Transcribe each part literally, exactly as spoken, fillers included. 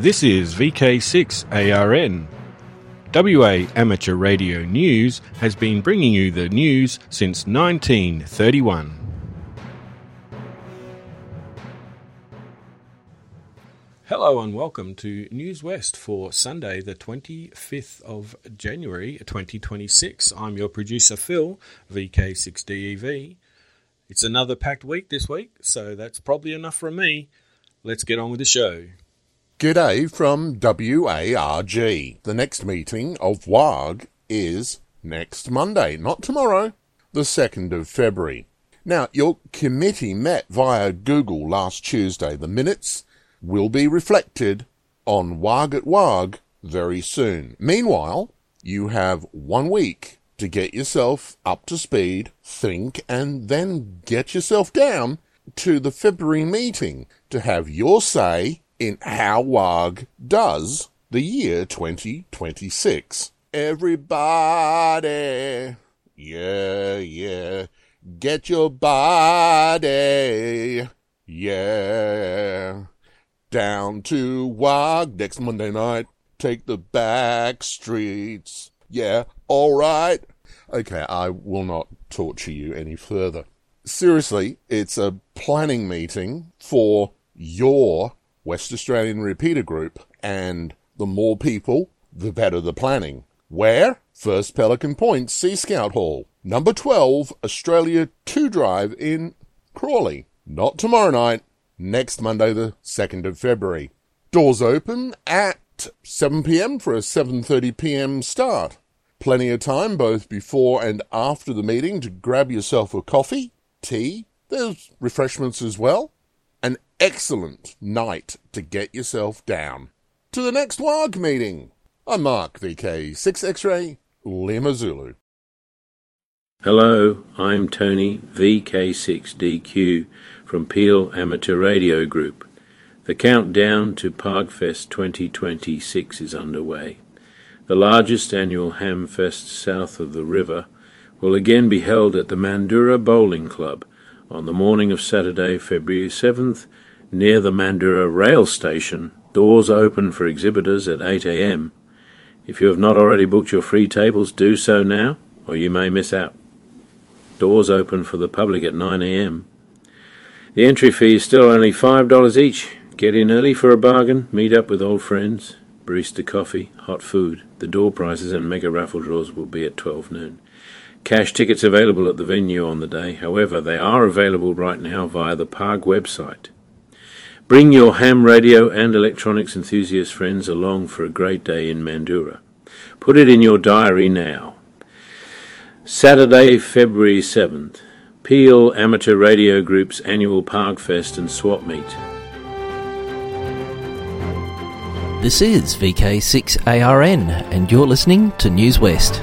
This is V K six A R N. W A Amateur Radio News has been bringing you the news since nineteen thirty-one. Hello and welcome to News West for Sunday the twenty-fifth of January twenty twenty-six. I'm your producer Phil, V K six D E V. It's another packed week this week, so that's probably enough from me. Let's get on with the show. G'day from W A R G. The next meeting of W A R G is next Monday, not tomorrow, the second of February. Now, your committee met via Google last Tuesday. The minutes will be reflected on W A R G at W A R G very soon. Meanwhile, you have one week to get yourself up to speed, think, and then get yourself down to the February meeting to have your say in how W A R G does the year twenty twenty-six. Everybody, yeah, yeah, get your body, yeah, down to W A R G next Monday night. Take the back streets, yeah, alright. Okay, I will not torture you any further. Seriously, it's a planning meeting for your West Australian Repeater Group, and the more people, the better the planning. Where? First Pelican Point Sea Scout Hall, number twelve, Australia two Drive in Crawley. Not tomorrow night, next Monday the second of February. Doors open at seven p.m. for a seven thirty p.m. start. Plenty of time both before and after the meeting to grab yourself a coffee, tea, there's refreshments as well. An excellent night to get yourself down. To the next W A R G meeting. I'm Mark, V K six X-Ray, Lima Zulu. Hello, I'm Tony, V K six D Q from Peel Amateur Radio Group. The countdown to ParkFest twenty twenty-six is underway. The largest annual Hamfest south of the river will again be held at the Mandurah Bowling Club on the morning of Saturday, February seventh, near the Mandurah rail station. Doors open for exhibitors at eight a.m. If you have not already booked your free tables, do so now, or you may miss out. Doors open for the public at nine a.m. The entry fee is still only five dollars each. Get in early for a bargain, meet up with old friends, barista coffee, hot food. The door prizes and mega raffle draws will be at twelve noon. Cash tickets available at the venue on the day. However, they are available right now via the P A R G website. Bring your ham radio and electronics enthusiast friends along for a great day in Mandurah. Put it in your diary now. Saturday, February seventh, Peel Amateur Radio Group's annual ParkFest and Swap Meet. This is V K six A R N and you're listening to News West.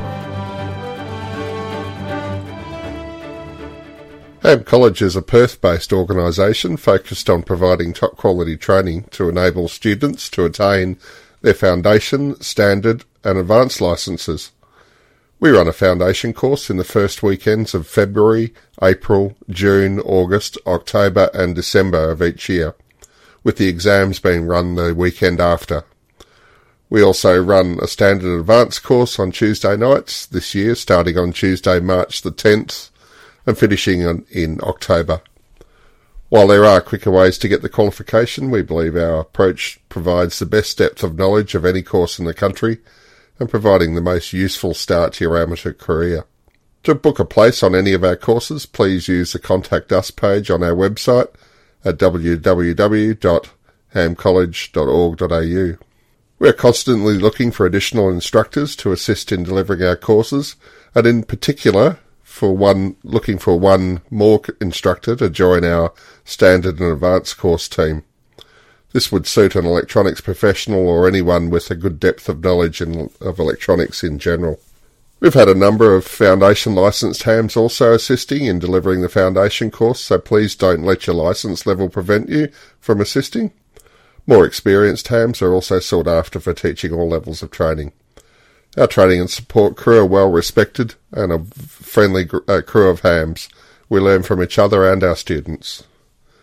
Ham College is a Perth-based organisation focused on providing top-quality training to enable students to attain their foundation, standard and advanced licences. We run a foundation course in the first weekends of February, April, June, August, October and December of each year, with the exams being run the weekend after. We also run a standard advanced course on Tuesday nights this year, starting on Tuesday, March the tenth, and finishing in, in October. While there are quicker ways to get the qualification, we believe our approach provides the best depth of knowledge of any course in the country and providing the most useful start to your amateur career. To book a place on any of our courses, please use the Contact Us page on our website at w w w dot ham college dot org dot a u. We are constantly looking for additional instructors to assist in delivering our courses, and in particular, for one looking for one more instructor to join our standard and advanced course team. This would suit an electronics professional or anyone with a good depth of knowledge in, of electronics in general. We've had a number of foundation licensed hams also assisting in delivering the foundation course, so please don't let your license level prevent you from assisting. More experienced hams are also sought after for teaching all levels of training. Our training and support crew are well respected and a friendly uh, crew of hams. We learn from each other and our students.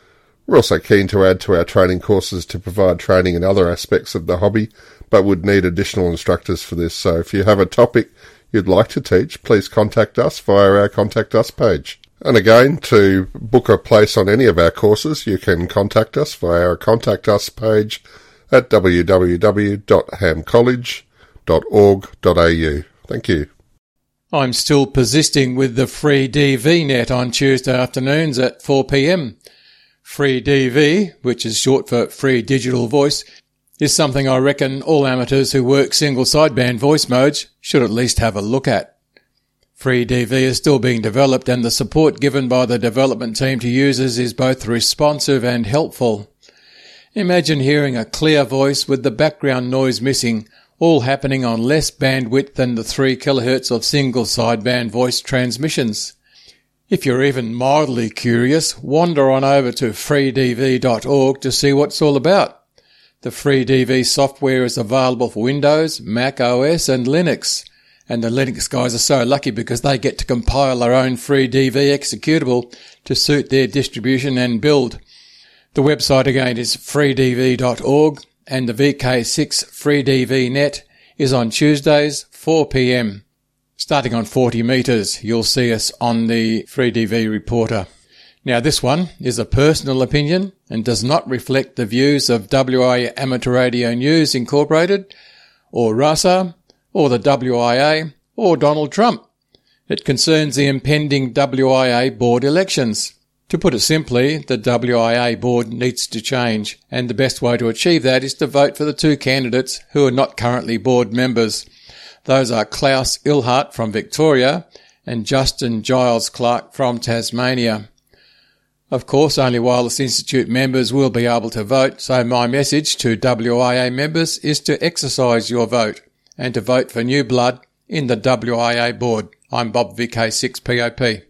We're also keen to add to our training courses to provide training in other aspects of the hobby, but would need additional instructors for this. So if you have a topic you'd like to teach, please contact us via our Contact Us page. And again, to book a place on any of our courses, you can contact us via our Contact Us page at w w w dot ham college dot org dot a u. Thank you. I'm still persisting with the free D V net on Tuesday afternoons at four p m. Free D V, which is short for Free Digital Voice, is something I reckon all amateurs who work single sideband voice modes should at least have a look at. Free D V is still being developed, and the support given by the development team to users is both responsive and helpful. Imagine hearing a clear voice with the background noise missing, all happening on less bandwidth than the three kilohertz of single sideband voice transmissions. If you're even mildly curious, wander on over to free d v dot org to see what it's all about. The Free D V software is available for Windows, Mac O S and Linux, and the Linux guys are so lucky because they get to compile their own Free D V executable to suit their distribution and build. The website again is free d v dot org, and the V K six Free D V net is on Tuesdays, four p m. Starting on forty metres, you'll see us on the Free D V Reporter. Now this one is a personal opinion and does not reflect the views of W I A Amateur Radio News Incorporated, or RASA, or the W I A, or Donald Trump. It concerns the impending W I A board elections. To put it simply, the W I A board needs to change, and the best way to achieve that is to vote for the two candidates who are not currently board members. Those are Klaus Ilhart from Victoria and Justin Giles Clark from Tasmania. Of course, only Wireless Institute members will be able to vote, so my message to W I A members is to exercise your vote and to vote for new blood in the W I A board. I'm Bob V K six P O P.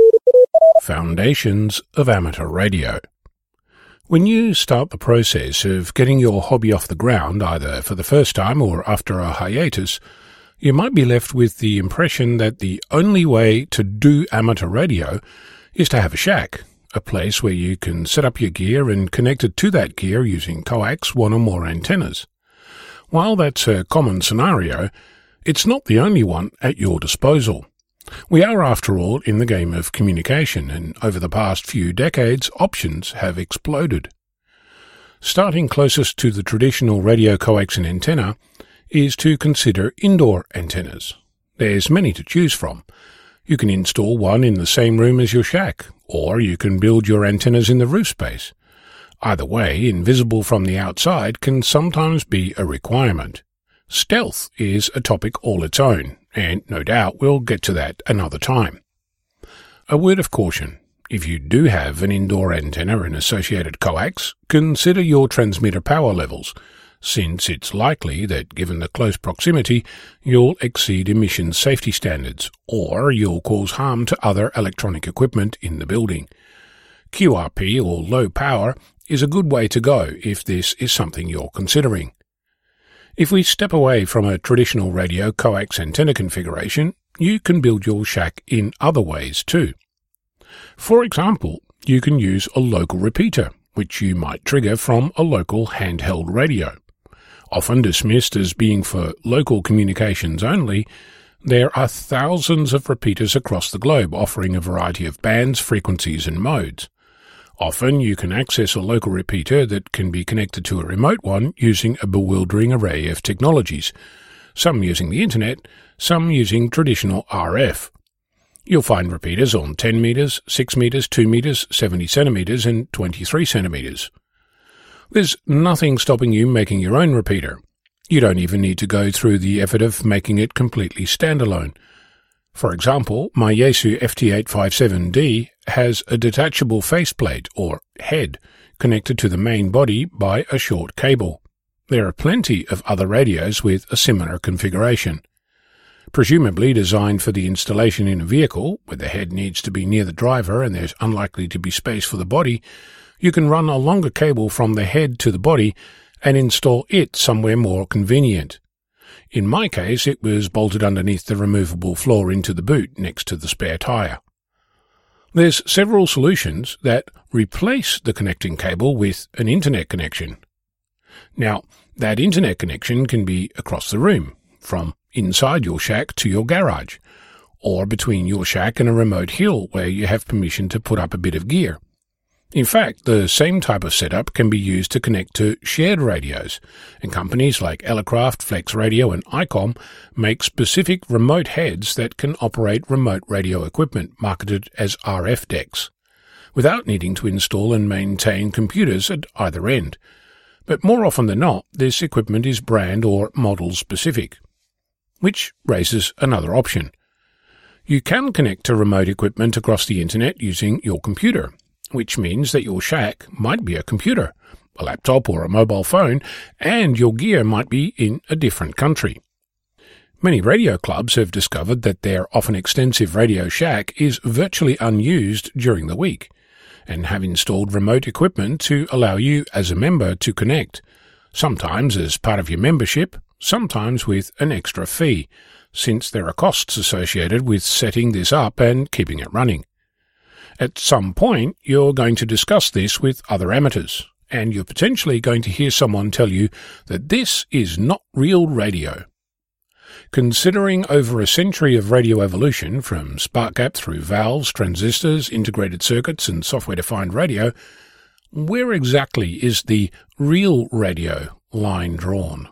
Foundations of Amateur Radio. When you start the process of getting your hobby off the ground, either for the first time or after a hiatus, you might be left with the impression that the only way to do amateur radio is to have a shack, a place where you can set up your gear and connect it to that gear using coax, one or more antennas. While that's a common scenario, it's not the only one at your disposal. We are, after all, in the game of communication, and over the past few decades, options have exploded. Starting closest to the traditional radio coax and antenna is to consider indoor antennas. There's many to choose from. You can install one in the same room as your shack, or you can build your antennas in the roof space. Either way, invisible from the outside can sometimes be a requirement. Stealth is a topic all its own, and no doubt we'll get to that another time. A word of caution. If you do have an indoor antenna and associated coax, consider your transmitter power levels, since it's likely that, given the close proximity, you'll exceed emissions safety standards, or you'll cause harm to other electronic equipment in the building. Q R P, or low power, is a good way to go if this is something you're considering. If we step away from a traditional radio coax antenna configuration, you can build your shack in other ways too. For example, you can use a local repeater, which you might trigger from a local handheld radio. Often dismissed as being for local communications only, there are thousands of repeaters across the globe offering a variety of bands, frequencies and modes. Often you can access a local repeater that can be connected to a remote one using a bewildering array of technologies, some using the internet, some using traditional R F. You'll find repeaters on ten metres, six metres, two metres, seventy centimetres and twenty-three centimetres. There's nothing stopping you making your own repeater. You don't even need to go through the effort of making it completely standalone. For example, my Yaesu F T eight fifty-seven D has a detachable faceplate, or head, connected to the main body by a short cable. There are plenty of other radios with a similar configuration. Presumably designed for the installation in a vehicle, where the head needs to be near the driver and there's unlikely to be space for the body, you can run a longer cable from the head to the body and install it somewhere more convenient. In my case, it was bolted underneath the removable floor into the boot next to the spare tyre. There's several solutions that replace the connecting cable with an internet connection. Now, that internet connection can be across the room, from inside your shack to your garage, or between your shack and a remote hill where you have permission to put up a bit of gear. In fact, the same type of setup can be used to connect to shared radios, and companies like Elecraft, Flex Radio and ICOM make specific remote heads that can operate remote radio equipment marketed as R F decks, without needing to install and maintain computers at either end. But more often than not, this equipment is brand or model specific, which raises another option. You can connect to remote equipment across the internet using your computer, which means that your shack might be a computer, a laptop or a mobile phone, and your gear might be in a different country. Many radio clubs have discovered that their often extensive radio shack is virtually unused during the week, and have installed remote equipment to allow you as a member to connect, sometimes as part of your membership, sometimes with an extra fee, since there are costs associated with setting this up and keeping it running. At some point, you're going to discuss this with other amateurs, and you're potentially going to hear someone tell you that this is not real radio. Considering over a century of radio evolution, from spark-gap through valves, transistors, integrated circuits, and software-defined radio, where exactly is the real radio line drawn?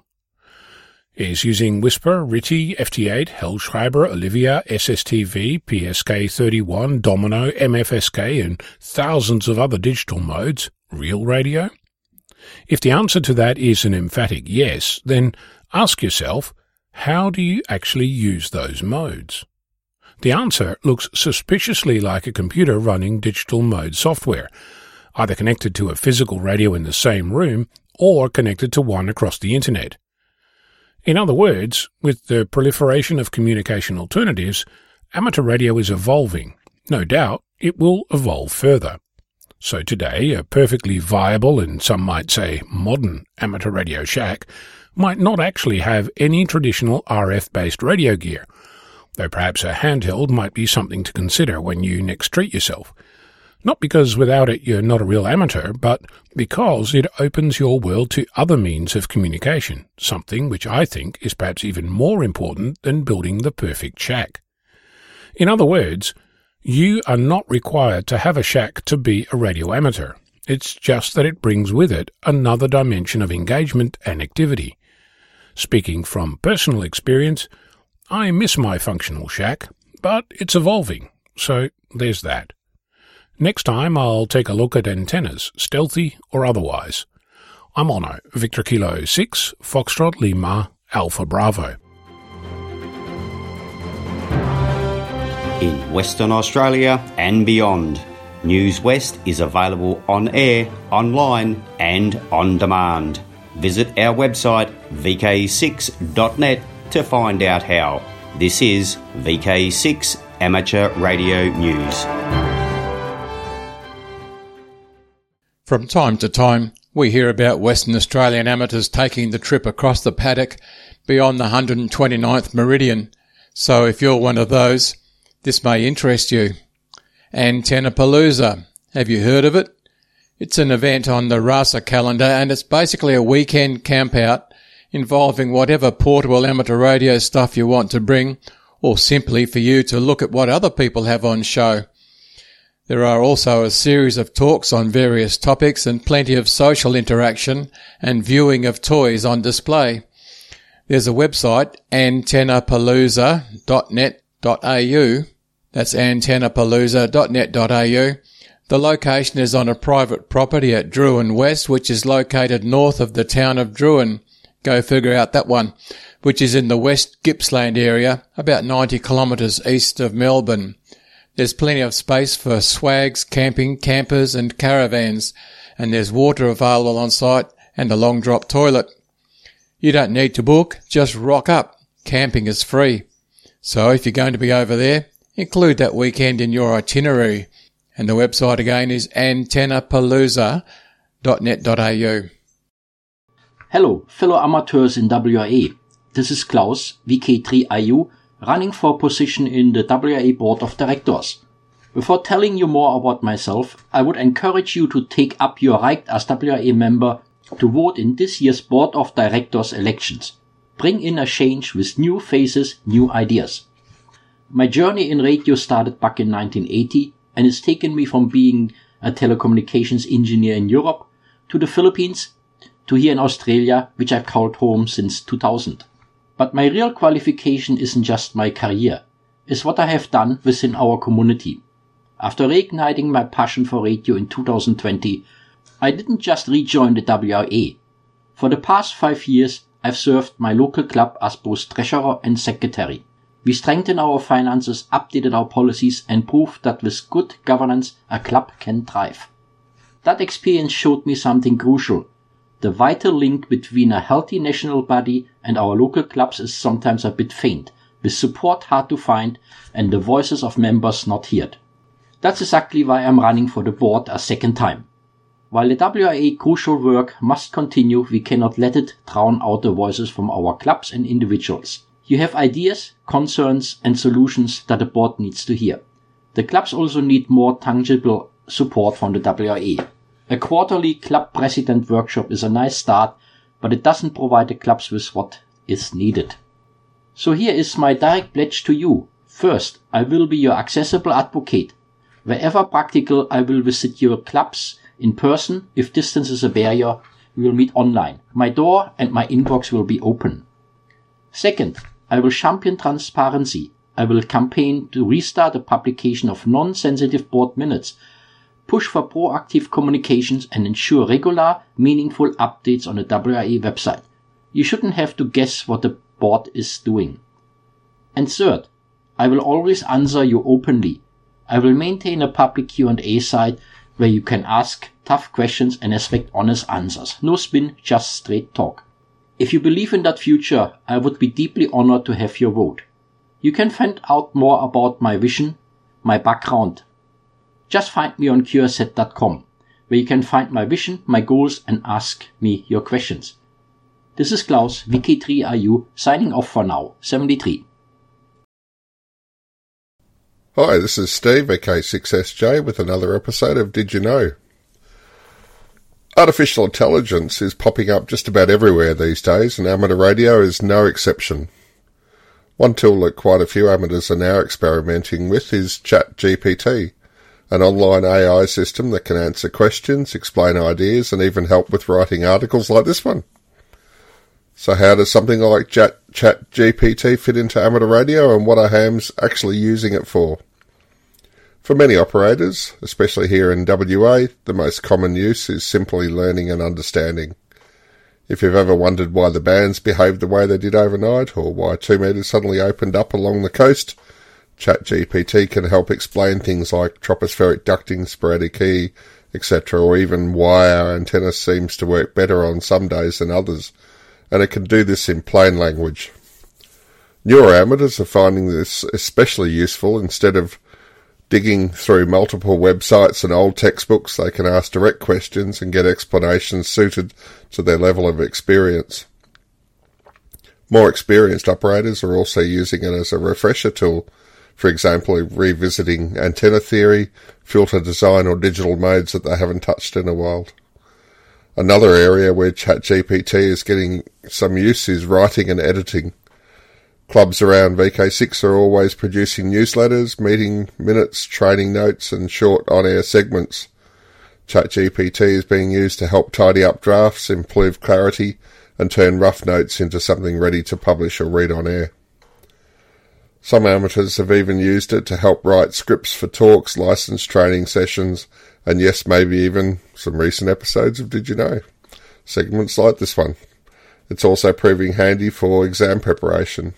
Is using Whisper, R T T Y, F T eight, Hellschreiber, Olivia, S S T V, P S K thirty-one, Domino, M F S K, and thousands of other digital modes real radio? If the answer to that is an emphatic yes, then ask yourself, how do you actually use those modes? The answer looks suspiciously like a computer running digital mode software, either connected to a physical radio in the same room or connected to one across the internet. In other words, with the proliferation of communication alternatives, amateur radio is evolving. No doubt it will evolve further. So today, a perfectly viable and some might say modern amateur radio shack might not actually have any traditional R F-based radio gear, though perhaps a handheld might be something to consider when you next treat yourself. Not because without it you're not a real amateur, but because it opens your world to other means of communication, something which I think is perhaps even more important than building the perfect shack. In other words, you are not required to have a shack to be a radio amateur. It's just that it brings with it another dimension of engagement and activity. Speaking from personal experience, I miss my functional shack, but it's evolving, so there's that. Next time I'll take a look at antennas, stealthy or otherwise. I'm Ono, Victor Kilo six, Foxtrot Lima, Alpha Bravo. In Western Australia and beyond, News West is available on air, online and on demand. Visit our website v k six dot net to find out how. This is V K six Amateur Radio News. From time to time, we hear about Western Australian amateurs taking the trip across the paddock beyond the one hundred twenty-ninth meridian. So if you're one of those, this may interest you. Antennapalooza. Have you heard of it? It's an event on the RASA calendar, and it's basically a weekend campout involving whatever portable amateur radio stuff you want to bring, or simply for you to look at what other people have on show. There are also a series of talks on various topics and plenty of social interaction and viewing of toys on display. There's a website, antennapalooza dot net dot a u. That's antennapalooza dot net dot a u. The location is on a private property at Drouin West, which is located north of the town of Drouin. Go figure out that one, which is in the West Gippsland area, about ninety kilometres east of Melbourne. There's plenty of space for swags, camping, campers and caravans, and there's water available on site and a long drop toilet. You don't need to book, just rock up. Camping is free. So if you're going to be over there, include that weekend in your itinerary. And the website again is antennapalooza dot net dot a u. Hello, fellow amateurs in W R A. This is Klaus, V K three I U, running for position in the W R A Board of Directors. Before telling you more about myself, I would encourage you to take up your right as W R A member to vote in this year's Board of Directors elections. Bring in a change with new faces, new ideas. My journey in radio started back in nineteen eighty and it's taken me from being a telecommunications engineer in Europe to the Philippines to here in Australia, which I've called home since two thousand. But my real qualification isn't just my career, it's what I have done within our community. After reigniting my passion for radio in two thousand twenty, I didn't just rejoin the W R A. For the past five years, I've served my local club as both treasurer and secretary. We strengthened our finances, updated our policies, and proved that with good governance, a club can thrive. That experience showed me something crucial. The vital link between a healthy national body and our local clubs is sometimes a bit faint, with support hard to find and the voices of members not heard. That's exactly why I'm running for the board a second time. While the W R A crucial work must continue, we cannot let it drown out the voices from our clubs and individuals. You have ideas, concerns and solutions that the board needs to hear. The clubs also need more tangible support from the W R A. A quarterly club president workshop is a nice start, but it doesn't provide the clubs with what is needed. So here is my direct pledge to you. First, I will be your accessible advocate. Wherever practical, I will visit your clubs in person. If distance is a barrier, we will meet online. My door and my inbox will be open. Second, I will champion transparency. I will campaign to restart the publication of non-sensitive board minutes, push for proactive communications and ensure regular, meaningful updates on the W R A website. You shouldn't have to guess what the board is doing. And third, I will always answer you openly. I will maintain a public Q and A site where you can ask tough questions and expect honest answers. No spin, just straight talk. If you believe in that future, I would be deeply honored to have your vote. You can find out more about my vision, my background. Just find me on cure set dot com, where you can find my vision, my goals, and ask me your questions. This is Klaus, V K three R U, signing off for now, seventy-three. Hi, this is Steve, V K six S J, with another episode of Did You Know? Artificial intelligence is popping up just about everywhere these days, and amateur radio is no exception. One tool that quite a few amateurs are now experimenting with is ChatGPT, an online A I system that can answer questions, explain ideas, and even help with writing articles like this one. So how does something like Chat ChatGPT fit into amateur radio, and what are hams actually using it for? For many operators, especially here in W A, the most common use is simply learning and understanding. If you've ever wondered why the bands behaved the way they did overnight, or why two metres suddenly opened up along the coast, ChatGPT can help explain things like tropospheric ducting, sporadic E, et cetera, or even why our antenna seems to work better on some days than others, and it can do this in plain language. Newer amateurs are finding this especially useful. Instead of digging through multiple websites and old textbooks, they can ask direct questions and get explanations suited to their level of experience. More experienced operators are also using it as a refresher tool, for example, revisiting antenna theory, filter design, or digital modes that they haven't touched in a while. Another area where ChatGPT is getting some use is writing and editing. Clubs around V K six are always producing newsletters, meeting minutes, training notes, and short on-air segments. ChatGPT is being used to help tidy up drafts, improve clarity, and turn rough notes into something ready to publish or read on air. Some amateurs have even used it to help write scripts for talks, license training sessions, and yes, maybe even some recent episodes of Did You Know? Segments like this one. It's also proving handy for exam preparation.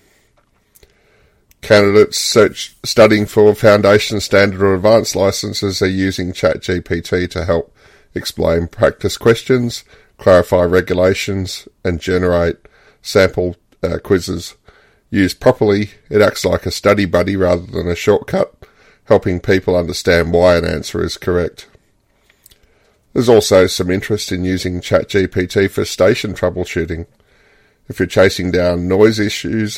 Candidates search, studying for foundation, standard or advanced licenses are using ChatGPT to help explain practice questions, clarify regulations, and generate sample uh, quizzes. Used properly, it acts like a study buddy rather than a shortcut, helping people understand why an answer is correct. There's also some interest in using ChatGPT for station troubleshooting. If you're chasing down noise issues,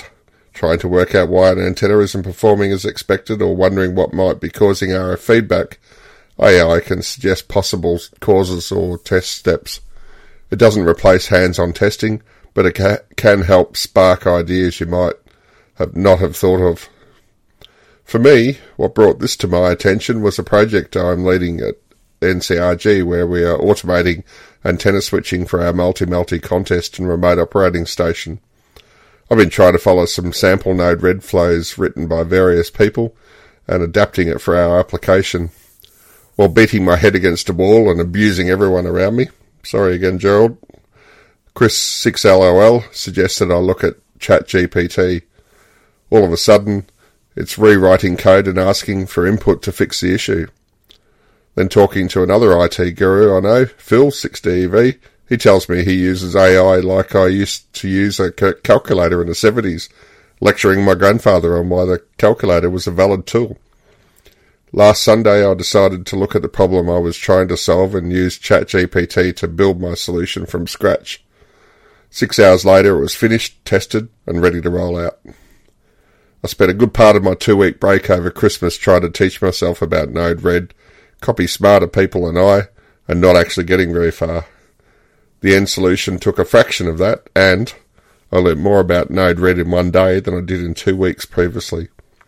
trying to work out why an antenna isn't performing as expected or wondering what might be causing R F feedback, A I can suggest possible causes or test steps. It doesn't replace hands-on testing, but it ca- can help spark ideas you might have not have thought of. For me, what brought this to my attention was a project I'm leading at N C R G where we are automating antenna switching for our multi-multi contest and remote operating station. I've been trying to follow some sample node red flows written by various people and adapting it for our application, while beating my head against a wall and abusing everyone around me. Sorry again, Gerald. Chris six L O L suggested I look at ChatGPT. All of a sudden, it's rewriting code and asking for input to fix the issue. Then talking to another I T guru I know, Phil six D E V, he tells me he uses A I like I used to use a calculator in the seventies, lecturing my grandfather on why the calculator was a valid tool. Last Sunday I decided to look at the problem I was trying to solve and use ChatGPT to build my solution from scratch. Six hours later it was finished, tested, and ready to roll out. I spent a good part of my two-week break over Christmas trying to teach myself about Node-RED, copy smarter people than I, and not actually getting very far. The end solution took a fraction of that, and I learnt more about Node-RED in one day than I did in two weeks previously.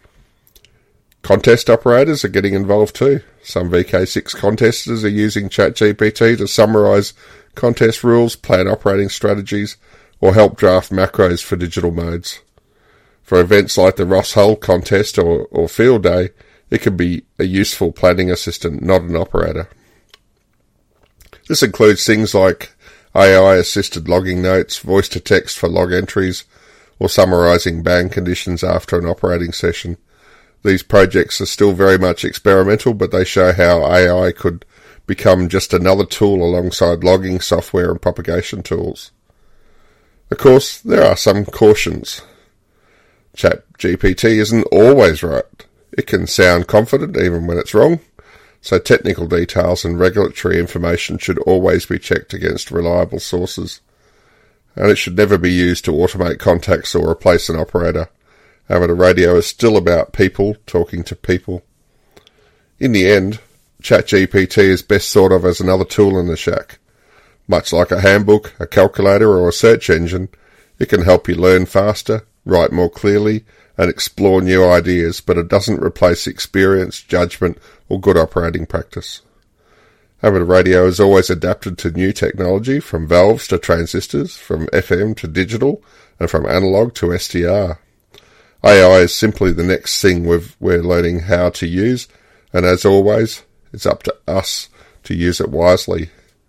Contest operators are getting involved too. Some V K six contesters are using ChatGPT to summarise contest rules, plan operating strategies, or help draft macros for digital modes. For events like the Ross Hull contest or, or field day, it can be a useful planning assistant, not an operator. This includes things like A I-assisted logging notes, voice-to-text for log entries, or summarising band conditions after an operating session. These projects are still very much experimental, but they show how A I could become just another tool alongside logging software and propagation tools. Of course, there are some cautions. ChatGPT isn't always right. It can sound confident even when it's wrong, so technical details and regulatory information should always be checked against reliable sources. And it should never be used to automate contacts or replace an operator. Amateur radio is still about people talking to people. In the end, ChatGPT is best thought of as another tool in the shack. Much like a handbook, a calculator or a search engine, it can help you learn faster, write more clearly, and explore new ideas, but it doesn't replace experience, judgment, or good operating practice. Amateur radio has always adapted to new technology, from valves to transistors, from F M to digital, and from analog to S D R. A I is simply the next thing we've, we're learning how to use, and as always, it's up to us to use it wisely.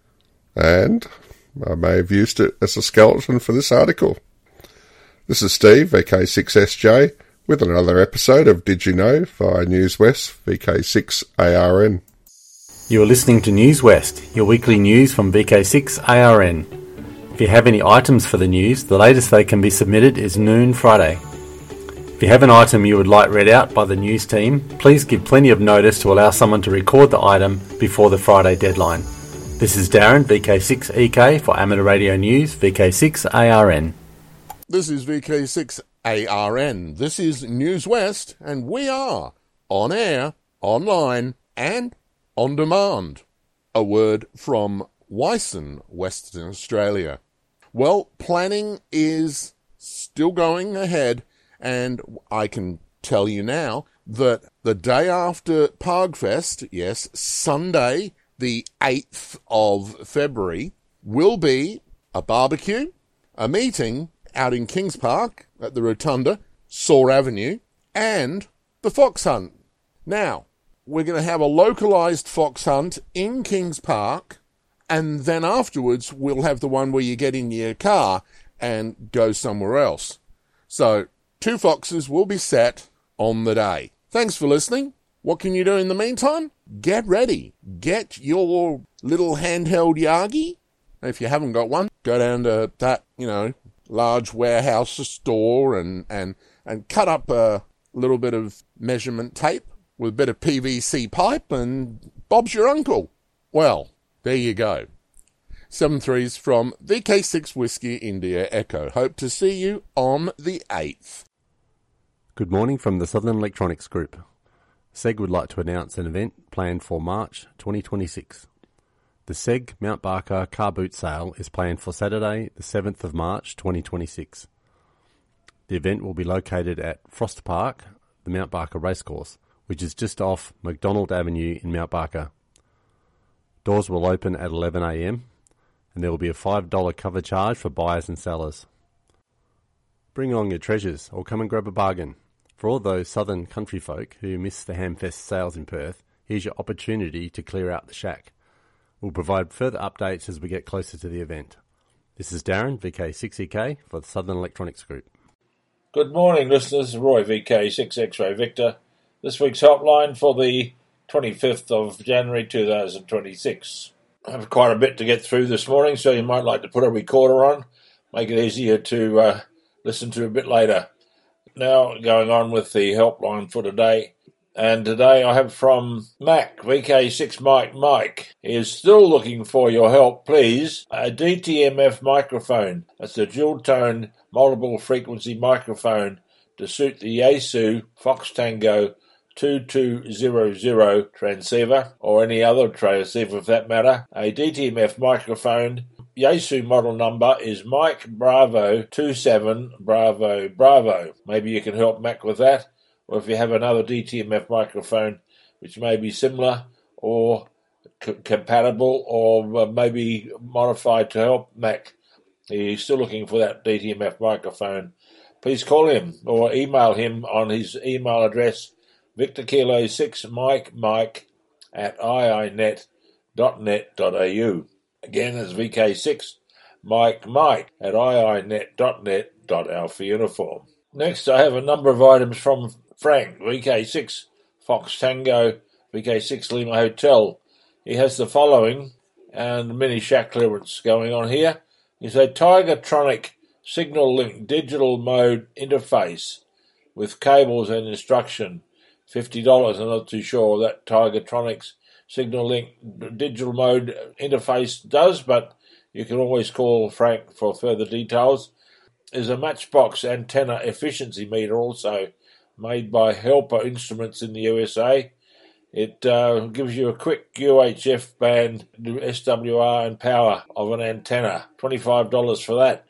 And I may have used it as a skeleton for this article. This is Steve, V K six S J, with another episode of Did You Know via News West, V K six A R N. You are listening to News West, your weekly news from V K six A R N. If you have any items for the news, the latest they can be submitted is noon Friday. If you have an item you would like read out by the news team, please give plenty of notice to allow someone to record the item before the Friday deadline. This is Darren, V K six E K for Amateur Radio News, V K six A R N. This is V K six A R N. This is News West, and we are on air, online, and on demand. A word from Wyson, Western Australia. Well, planning is still going ahead, and I can tell you now that the day after PargFest, yes, Sunday, the eighth of February, will be a barbecue, a meeting out in Kings Park at the Rotunda, Saw Avenue, and the fox hunt. Now, we're going to have a localised fox hunt in Kings Park, and then afterwards we'll have the one where you get in your car and go somewhere else. So, two foxes will be set on the day. Thanks for listening. What can you do in the meantime? Get ready. Get your little handheld Yagi. If you haven't got one, go down to that, you know, large warehouse store and, and, and cut up a little bit of measurement tape with a bit of P V C pipe, and Bob's your uncle. Well, there you go. Seven threes from V K six Whiskey India Echo. Hope to see you on the eighth. Good morning from the Southern Electronics Group. S E G would like to announce an event planned for March twenty twenty-six. The S E G Mount Barker Car Boot Sale is planned for Saturday, the seventh of March twenty twenty-six. The event will be located at Frost Park, the Mount Barker Racecourse, which is just off McDonald Avenue in Mount Barker. Doors will open at eleven a m and there will be a five dollars cover charge for buyers and sellers. Bring along your treasures or come and grab a bargain. For all those southern country folk who miss the Hamfest sales in Perth, here's your opportunity to clear out the shack. We'll provide further updates as we get closer to the event. This is Darren, V K six E K, for the Southern Electronics Group. Good morning, listeners. Roy, V K six X-Ray Victor. This week's helpline for the twenty-fifth of January two thousand twenty-six. I have quite a bit to get through this morning, so you might like to put a recorder on, make it easier to uh, listen to a bit later. Now, going on with the helpline for today. And today I have from Mac, V K six Mike Mike. He is still looking for your help, please. A D T M F microphone. That's a dual-tone, multiple-frequency microphone to suit the Yaesu Fox Tango two two zero zero transceiver, or any other transceiver for that matter. A D T M F microphone. Yaesu model number is Mike Bravo two seven Bravo Bravo. Maybe you can help Mac with that, or if you have another D T M F microphone which may be similar or c- compatible or maybe modified to help Mac. He's still looking for that D T M F microphone. Please call him or email him on his email address Victor Kilo six Mike Mike at i i net dot net dot a u. Again, it's V K six Mike Mike at i i net dot net dot alpha uniform. Next, I have a number of items from Frank, V K six Fox Tango, V K six Lima Hotel. He has the following, and mini shack clearance going on here. Is a Tigertronic signal link digital mode interface with cables and instruction. fifty dollars, I'm not too sure that Tigertronic's signal link digital mode interface does, but you can always call Frank for further details. There's a Matchbox antenna efficiency meter also made by Helper Instruments in the U S A. It uh, gives you a quick U H F band S W R and power of an antenna. twenty-five dollars for that.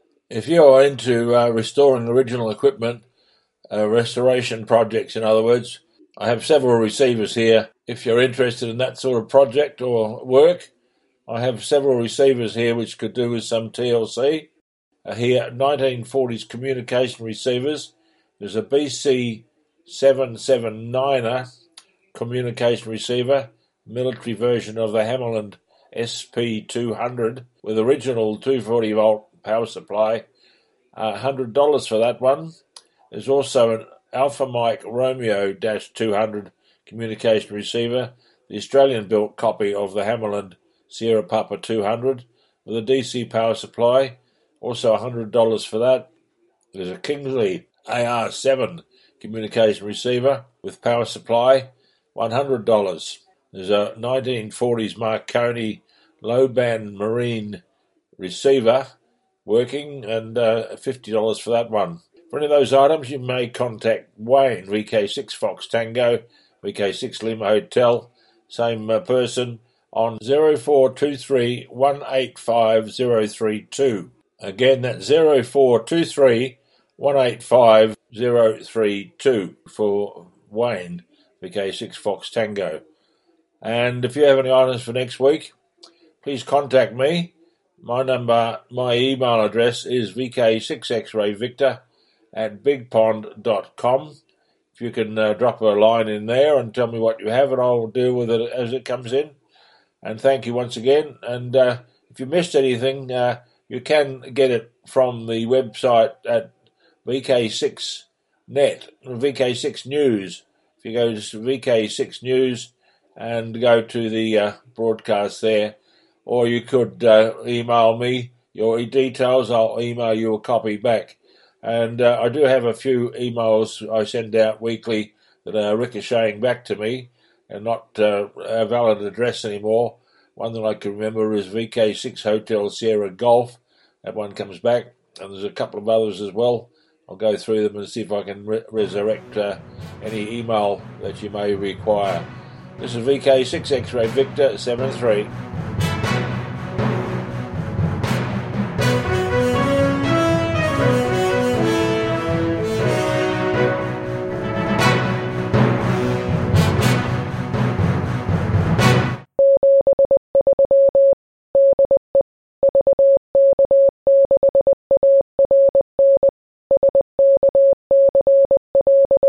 If you are into uh, restoring original equipment, uh, restoration projects in other words, I have several receivers here. If you're interested in that sort of project or work, I have several receivers here which could do with some T L C. Uh, here, nineteen forties communication receivers. There's a B C seven seventy-nine communication receiver, military version of the Hammarlund S P two hundred with original two hundred forty volt power supply. Uh, one hundred dollars for that one. There's also an Alpha Mike Romeo two hundred communication receiver, the Australian-built copy of the Hammarlund Sierra Papa two hundred with a D C power supply, also one hundred dollars for that. There's a Kingsley A R seven communication receiver with power supply, one hundred dollars. There's a nineteen forties Marconi low-band marine receiver working, and uh, fifty dollars for that one. For any of those items, you may contact Wayne, V K six Fox Tango, V K six Lima Hotel, same uh, person, on zero four two three one eight five zero three two. Again, that's zero four two three one eight five zero three two for Wayne, V K six Fox Tango. And if you have any items for next week, please contact me. My number, my email address is V K six X Ray Victor at big pond dot com. If you can uh, drop a line in there and tell me what you have, and I'll deal with it as it comes in. And thank you once again. And uh, if you missed anything, uh, you can get it from the website at V K six net, V K six News. If you go to V K six News and go to the uh, broadcast there, or you could uh, email me your details. I'll email you a copy back. And uh, I do have a few emails I send out weekly that are ricocheting back to me and not uh, a valid address anymore. One that I can remember is V K six Hotel Sierra Golf. That one comes back. And there's a couple of others as well. I'll go through them and see if I can re- resurrect uh, any email that you may require. This is V K six X-Ray Victor seven three.